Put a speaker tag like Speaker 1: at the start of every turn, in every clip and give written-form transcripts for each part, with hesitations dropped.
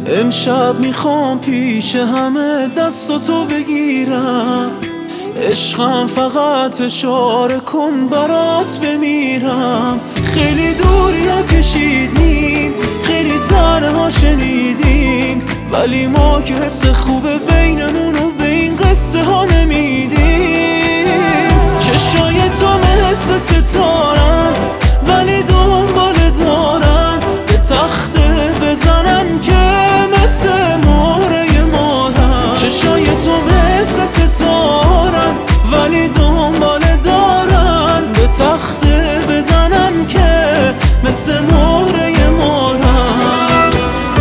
Speaker 1: امشب میخوام پیش همه دستاتو بگیرم، عشقم فقط اشاره کن برات بمیرم. خیلی دوریا کشیدیم، خیلی تنها شنیدیم، ولی ما که حس خوبه بینمونو به این قصه ها نمیدیم. چشای تو مثل ستارن ولی دنبال دارن، به تخته بزنم که مثل مهره مادرم. چشای تو مثل ستارن ولی دنبال دارن، به تخته بزنم که مثل مهره مادرم.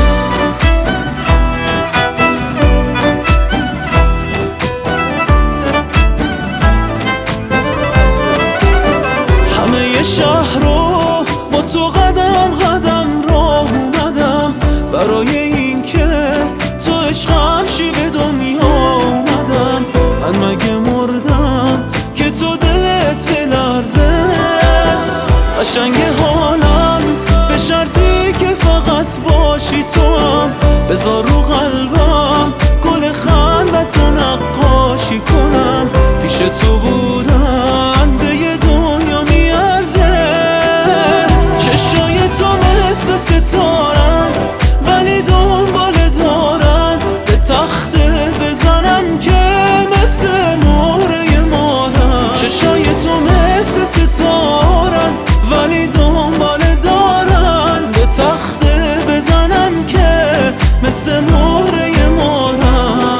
Speaker 1: همه شهر رو با تو قدم قدم راه اومدم، برای این که تو عشقم شی به دنیا اومدم. من مگه مردم که تو دلت بلرزه؟ قشنگ حالم به شرطی که فقط باشی تو هم، بذار رو قلبم گل خندتو نقاشی کنم. پیش تو بودن به یه دنیا میارزه. چشای تو مثل ستارن ولی دنبال دارن، به تخته بزنم که مثل مهره مادرم. چشای تو مثل ستارن ولی دنبال دارن، به تخته بزنم که مثل مهره مادرم.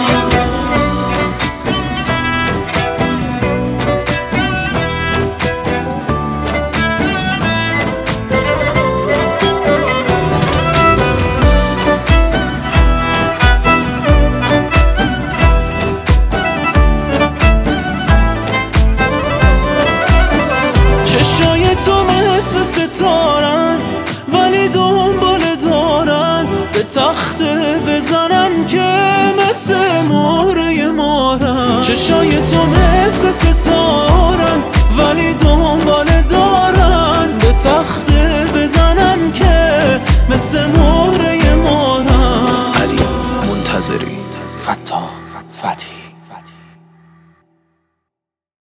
Speaker 1: چشای تو مثل ستارن ولی دنبال دارن، به تخته بزنم که مثل مهره مادرم. چشای تو مثل ستارن ولی دنبال دارن، به تخته بزنم که مثل مهره مادرم.
Speaker 2: علی منتظری، فتاح فتحی.